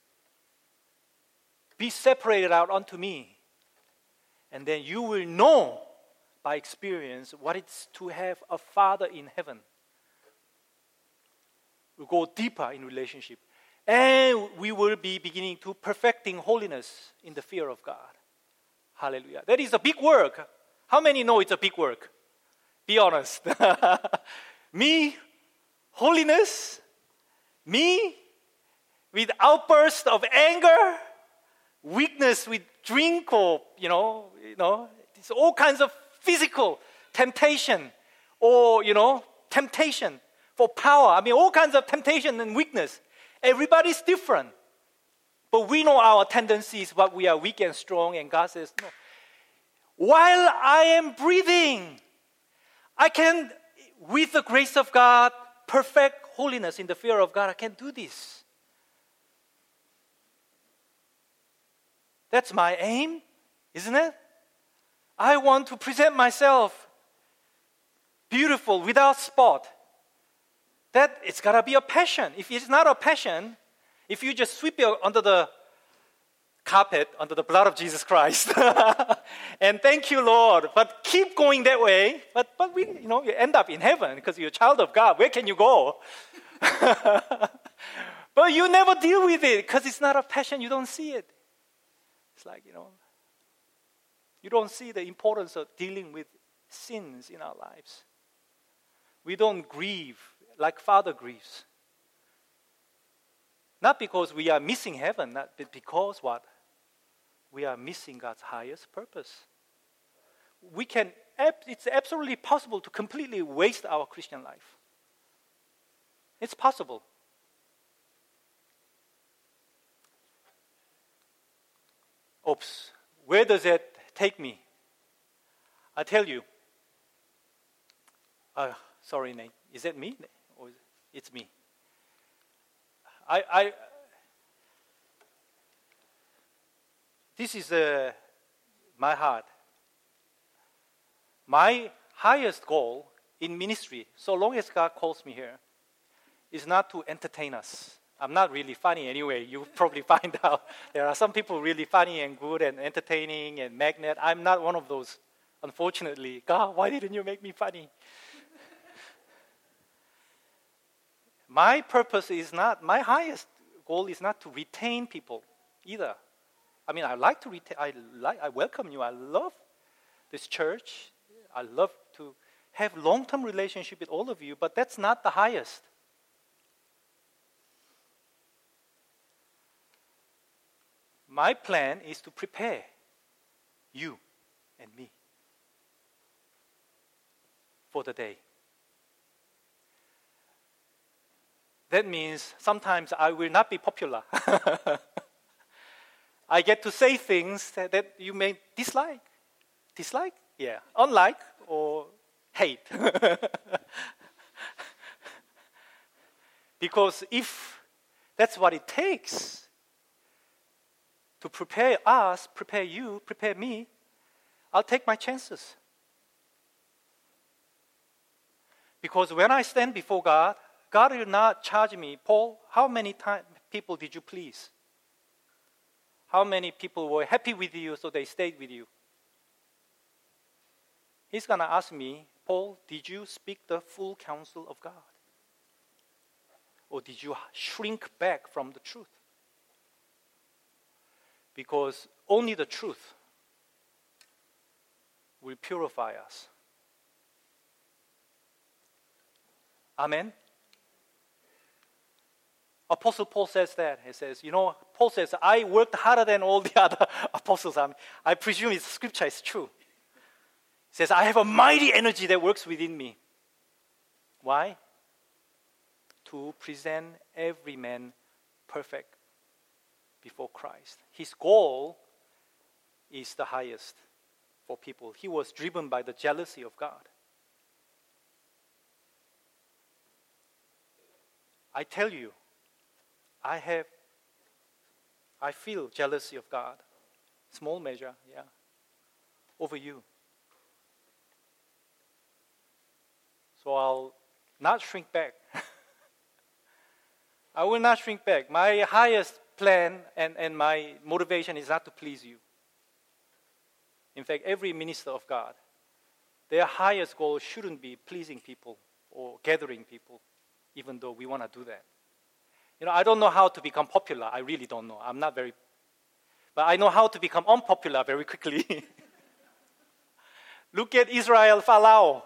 Be separated out unto me, and then you will know by experience what it's to have a Father in heaven. We'll go deeper in relationship. And we will be beginning to perfecting holiness in the fear of God. Hallelujah. That is a big work. How many know it's a big work? Be honest. Me, holiness. Me, with outbursts of anger. Weakness with drink or, you know, you know, it's all kinds of physical temptation or, you know, temptation for power. I mean, all kinds of temptation and weakness. Everybody's different. But we know our tendencies, but we are weak and strong, and God says, no. While I am breathing, I can, with the grace of God, perfect holiness in the fear of God. I can do this. That's my aim, isn't it? I want to present myself beautiful, without spot. That it's got to be a passion. If it's not a passion, if you just sweep it under the carpet, under the blood of Jesus Christ, and thank you, Lord, but keep going that way, but, but we, you know, you end up in heaven because you're a child of God. Where can you go? But you never deal with it because it's not a passion. You don't see it. It's like, you know, you don't see the importance of dealing with sins in our lives. We don't grieve like Father grieves. Not because we are missing heaven, not, but because what? We are missing God's highest purpose. We can, it's absolutely possible to completely waste our Christian life. It's possible. Oops, where does it take me? I tell you. Uh, sorry, Nate. Is it me? Or is it? It's me. I, I this is uh, my heart. My highest goal in ministry, so long as God calls me here, is not to entertain us. I'm not really funny anyway. You probably find out there are some people really funny and good and entertaining and magnet. I'm not one of those, unfortunately. God, why didn't you make me funny? My purpose is not, my highest goal is not to retain people either. I mean, I like to retain, I like, I welcome you. I love this church. I love to have long-term relationship with all of you, but that's not the highest. My plan is to prepare you and me for the day. That means sometimes I will not be popular. I get to say things that, that you may dislike. Dislike? Yeah. Unlike or hate. Because if that's what it takes to prepare us, prepare you, prepare me, I'll take my chances. Because when I stand before God, God will not charge me, Paul, how many time, people did you please? How many people were happy with you so they stayed with you? He's going to ask me, Paul, did you speak the full counsel of God? Or did you shrink back from the truth? Because only the truth will purify us. Amen? Apostle Paul says that. He says, you know, Paul says, I worked harder than all the other apostles. I, mean, I presume his scripture is true. He says, I have a mighty energy that works within me. Why? To present every man perfect before Christ. His goal is the highest for people. He was driven by the jealousy of God. I tell you, I have, I feel jealousy of God. Small measure, yeah, over you. So I'll not shrink back. I will not shrink back. My highest plan and, and my motivation is not to please you. In fact, every minister of God, their highest goal shouldn't be pleasing people or gathering people, even though we want to do that. You know, I don't know how to become popular. I really don't know. I'm not very, but I know how to become unpopular very quickly. Look at Israel, Pharaoh.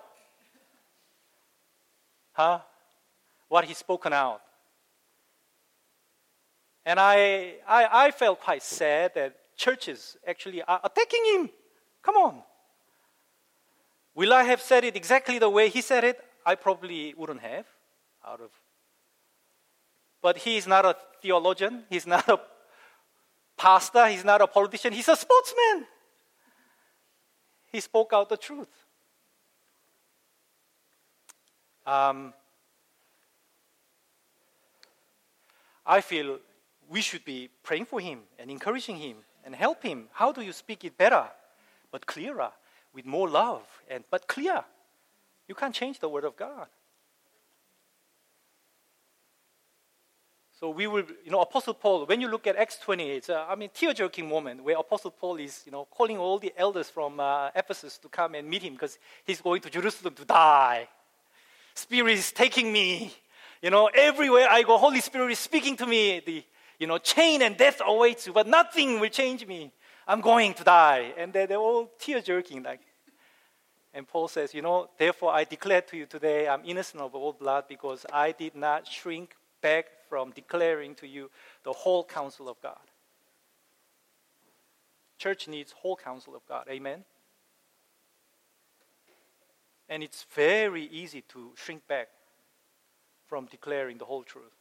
Huh? What he's spoken out. And I, I, I felt quite sad that churches actually are attacking him. Come on. Will I have said it exactly the way he said it? I probably wouldn't have. Out of But he is not a theologian. He's not a pastor. He's not a politician. He's a sportsman. He spoke out the truth. Um, I feel we should be praying for him and encouraging him and help him. How do you speak it better, but clearer, with more love, and but clear? You can't change the word of God. So we will, you know, Apostle Paul, when you look at Acts twenty-eight, it's a, I mean, tear-jerking moment where Apostle Paul is, you know, calling all the elders from uh, Ephesus to come and meet him because he's going to Jerusalem to die. Spirit is taking me. You know, everywhere I go, Holy Spirit is speaking to me. The, you know, chain and death awaits you, but nothing will change me. I'm going to die. And they're, they're all tear-jerking, like. And Paul says, you know, therefore I declare to you today, I'm innocent of all blood because I did not shrink back from declaring to you the whole counsel of God. Church needs whole counsel of God. Amen? And it's very easy to shrink back from declaring the whole truth.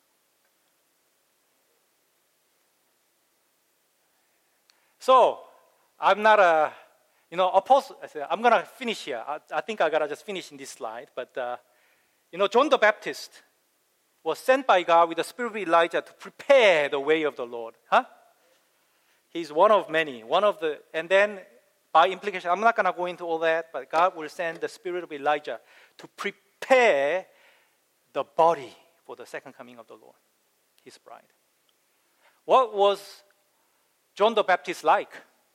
So, I'm not a, you know, apostle. I'm going to finish here. I, I think I got to just finish in this slide. But, uh, you know, John the Baptist was sent by God with the spirit of Elijah to prepare the way of the Lord. Huh? He's one of many. One of the, and then by implication, I'm not going to go into all that, but God will send the spirit of Elijah to prepare the body for the second coming of the Lord, his bride. What was John the Baptist like?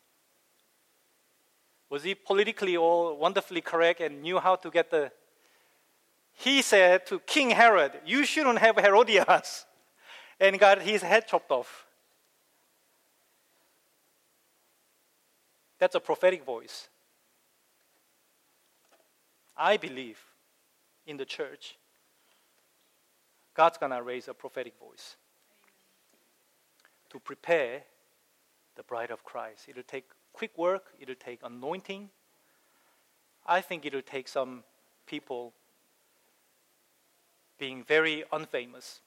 Was he politically all wonderfully correct and knew how to get the... He said to King Herod, you shouldn't have Herodias, and got his head chopped off. That's a prophetic voice. I believe in the church, God's going to raise a prophetic voice to prepare the bride of Christ. It'll take quick work. It'll take anointing. I think it'll take some people being very unfamous.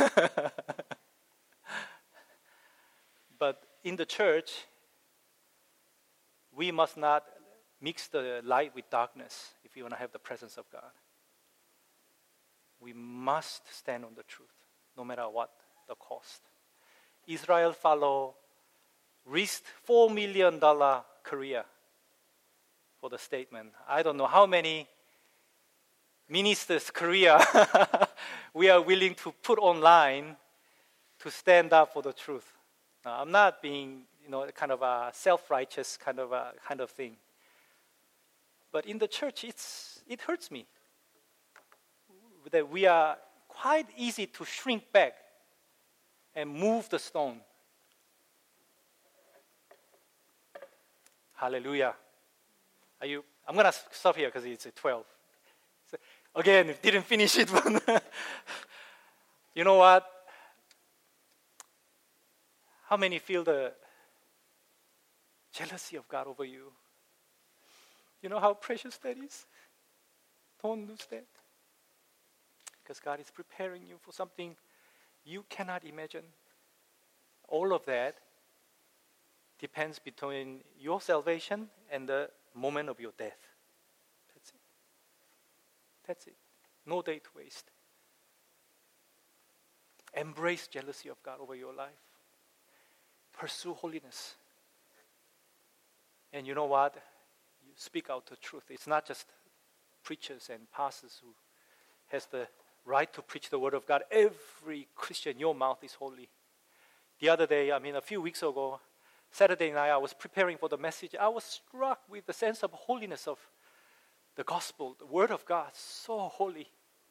But in the church, we must not mix the light with darkness if we want to have the presence of God. We must stand on the truth, no matter what the cost. Israel follow risked four million dollars Korea for the statement. I don't know how many ministers Korea we are willing to put online to stand up for the truth. Now, I'm not being, you know, kind of a self-righteous kind of a kind of thing. But in the church, it's it hurts me that we are quite easy to shrink back and move the stone. Hallelujah. Are you? I'm gonna stop here because it's at twelve. So, again, didn't finish it, but you know what? How many feel the jealousy of God over you? You know how precious that is? Don't lose that. Because God is preparing you for something you cannot imagine. All of that depends between your salvation and the moment of your death. That's it. That's it. No day to waste. Embrace jealousy of God over your life. Pursue holiness. And you know what? You speak out the truth. It's not just preachers and pastors who has the right to preach the word of God. Every Christian, your mouth is holy. The other day, I mean a few weeks ago, Saturday night, I was preparing for the message. I was struck with the sense of holiness of the gospel, the word of God, so holy.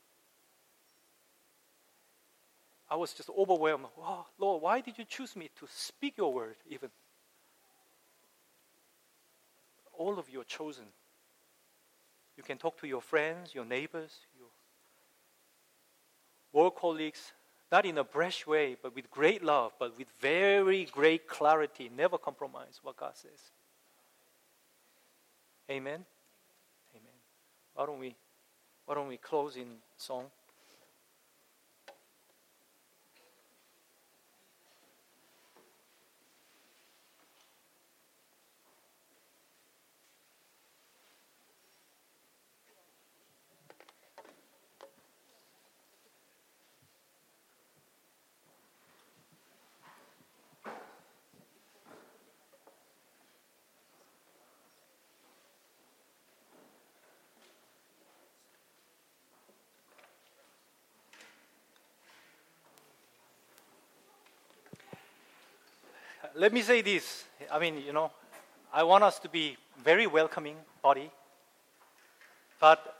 I was just overwhelmed. Wow, Lord, why did you choose me to speak your word even? All of you are chosen. You can talk to your friends, your neighbors, your work colleagues, not in a brash way, but with great love, but with very great clarity. Never compromise what God says. Amen? Amen. Why don't we, why don't we close in song? Let me say this. I mean, you know, I want us to be very welcoming body. But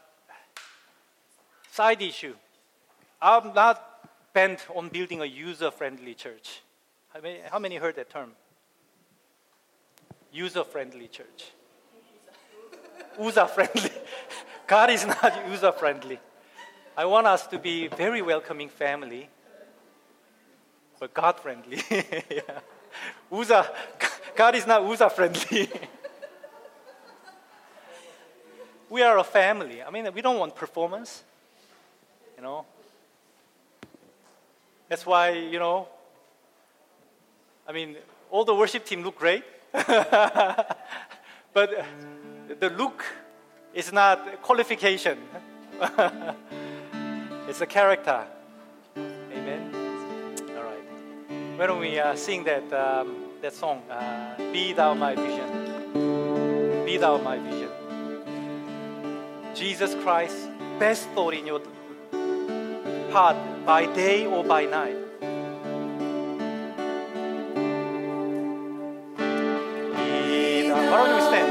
side issue, I'm not bent on building a user-friendly church. I mean, how many heard that term? User-friendly church. User-friendly. God is not user-friendly. I want us to be very welcoming family, but God-friendly. Yeah. User, God is not user-friendly. We are a family. I mean, we don't want performance, you know. That's why, you know, I mean, all the worship team look great, but the look is not qualification. It's a character. Amen. All right. Why don't we uh, sing that um, that song? Uh, Be thou my vision. Be thou my vision. Jesus Christ, best thought in your heart by day or by night. Be thou. Why don't we stand?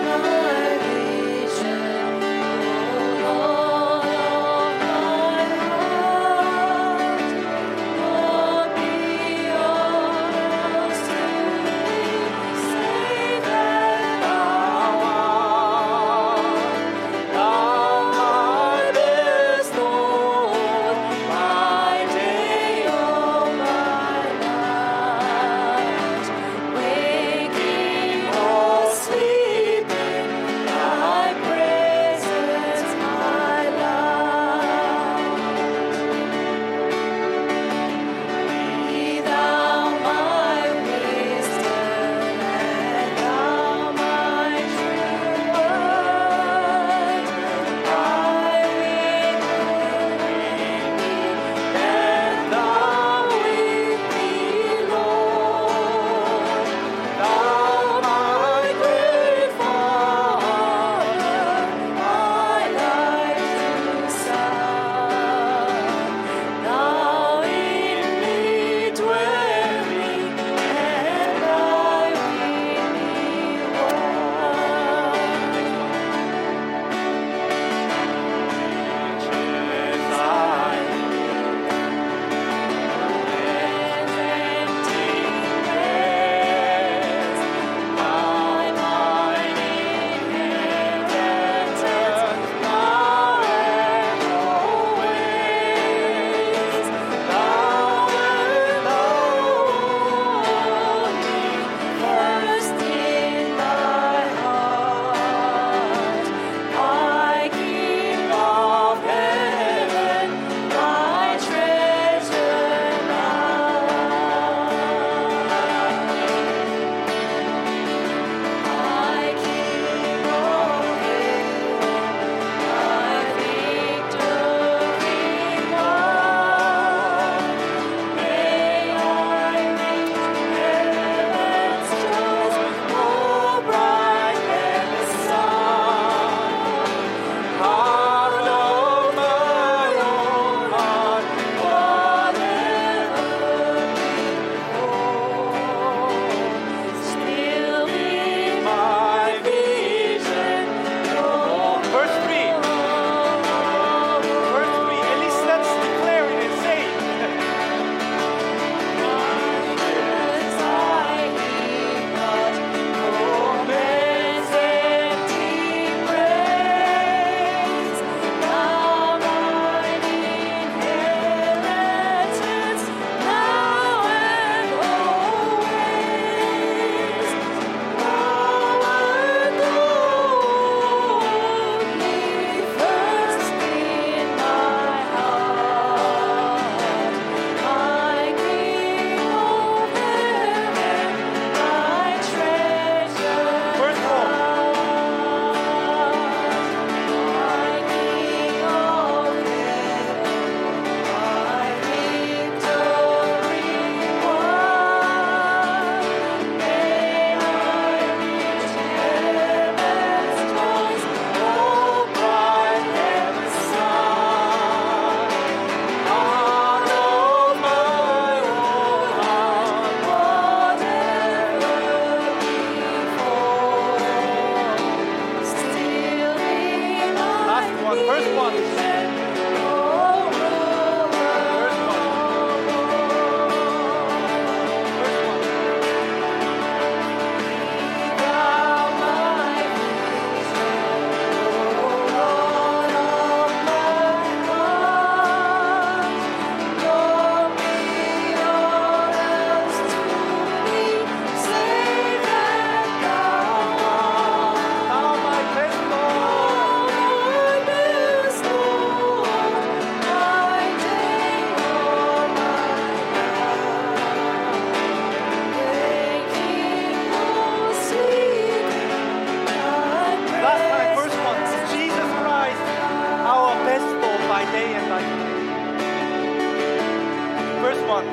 one.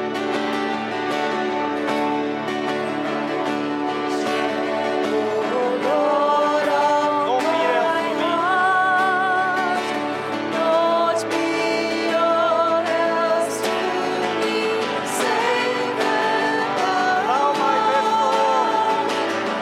No fear else for me. Thou my best Lord.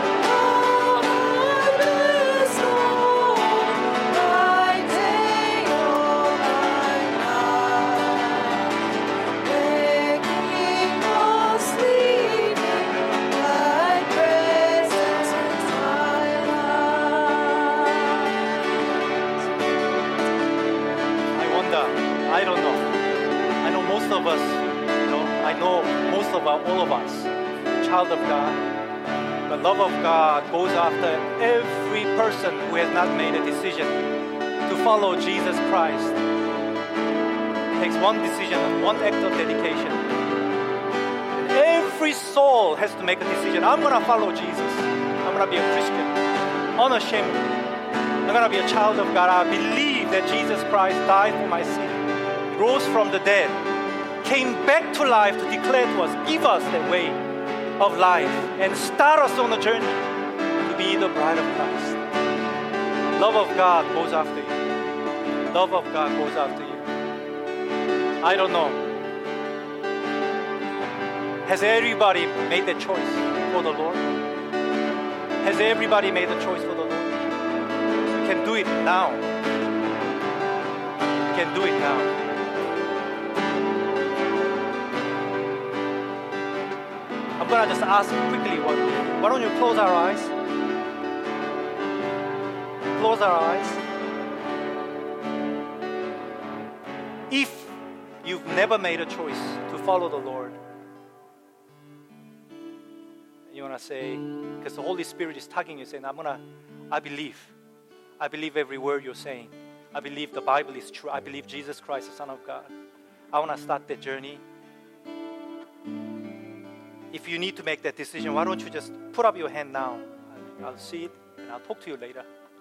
I wonder, I don't know. I know most of us, you know, I know most of our, all of us, child of God. The love of God goes after every person who has not made a decision to follow Jesus Christ. It takes one decision, one act of dedication. And every soul has to make a decision. I'm going to follow Jesus. I'm going to be a Christian, unashamedly. I'm going to be a child of God. I believe that Jesus Christ died for my sin, rose from the dead, came back to life to declare to us, give us the way of life, and start us on a journey to be the bride of Christ. Love of God goes after you. Love of God goes after you. I don't know. Has everybody made the choice for the Lord? Has everybody made the choice for the Lord? You can do it now. You can do it now. I'm going to just ask quickly one. Why don't you close our eyes? Close our eyes. If you've never made a choice to follow the Lord, you want to say, because the Holy Spirit is tugging you, saying, I'm going to, I believe. I believe every word you're saying. I believe the Bible is true. I believe Jesus Christ, the Son of God. I want to start that journey. If you need to make that decision, why don't you just put up your hand now? I'll, I'll see it and I'll talk to you later.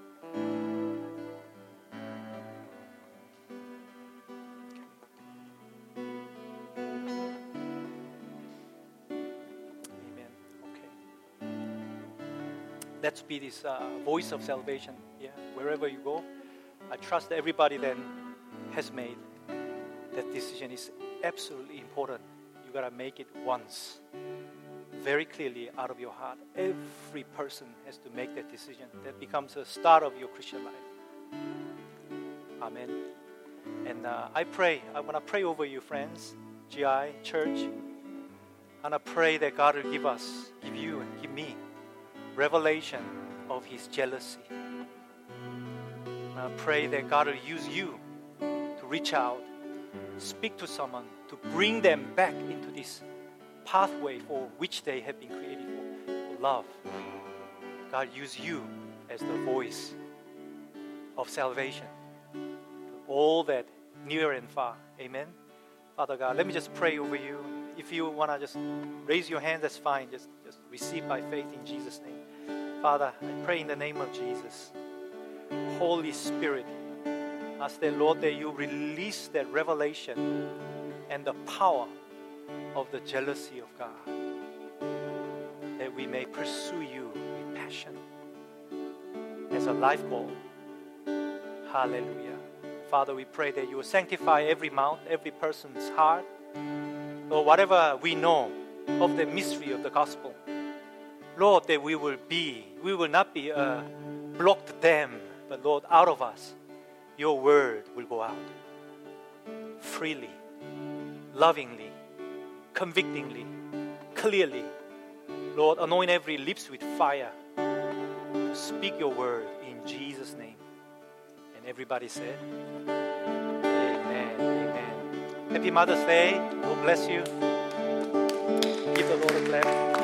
Amen. Okay. Let's be this uh, voice of salvation. Yeah, wherever you go, I trust everybody then has made that decision is absolutely important. You gotta make it once, very clearly out of your heart. Every person has to make that decision. That becomes the start of your Christian life. Amen. And uh, I pray, I want to pray over you, friends, G I, church. And I pray that God will give us, give you and give me revelation of His jealousy. And I pray that God will use you to reach out, speak to someone, to bring them back into this pathway for which they have been created for, for love. God, use you as the voice of salvation to all that near and far. Amen. Father God, let me just pray over you. If you want to just raise your hand, that's fine. Just, just receive by faith in Jesus' name. Father, I pray in the name of Jesus. Holy Spirit, ask that, Lord, that you release that revelation and the power of the jealousy of God, that we may pursue you with passion as a life goal. Hallelujah. Father, we pray that you will sanctify every mouth, every person's heart, or whatever we know of the mystery of the gospel. Lord, that we will be, we will not be a blocked dam, but Lord, out of us, your word will go out freely, lovingly, convictingly, clearly. Lord, anoint every lips with fire to speak your word in Jesus' name. And everybody said, Amen, amen. Happy Mother's Day. God bless you. Give the Lord a clap.